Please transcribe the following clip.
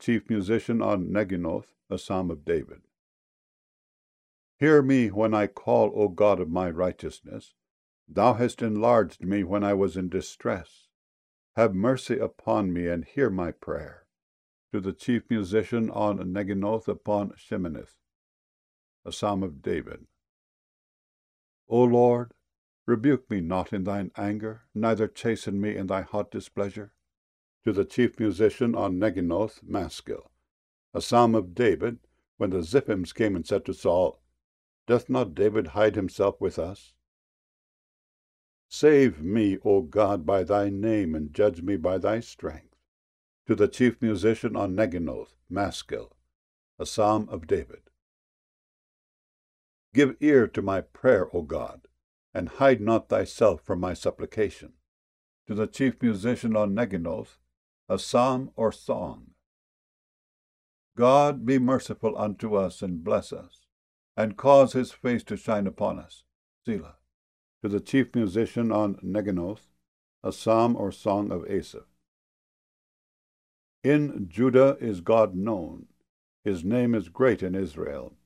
chief musician on Neginoth, a psalm of David. Hear me when I call, O God of my righteousness. Thou hast enlarged me when I was in distress. Have mercy upon me and hear my prayer. To the chief musician on Neginoth upon Sheminith, a psalm of David. O Lord, rebuke me not in thine anger, neither chasten me in thy hot displeasure. To the chief musician on Neginoth, Maskil, a psalm of David, when the Ziphims came and said to Saul, Doth not David hide himself with us? Save me, O God, by thy name, and judge me by thy strength. To the chief musician on Neginoth, Maskil, a psalm of David. Give ear to my prayer, O God, and hide not thyself from my supplication. To the chief musician on Neginoth, a psalm or song. God be merciful unto us, and bless us, and cause his face to shine upon us. Selah. To the chief musician on Neginoth, a psalm or song of Asaph. In Judah is God known. His name is great in Israel.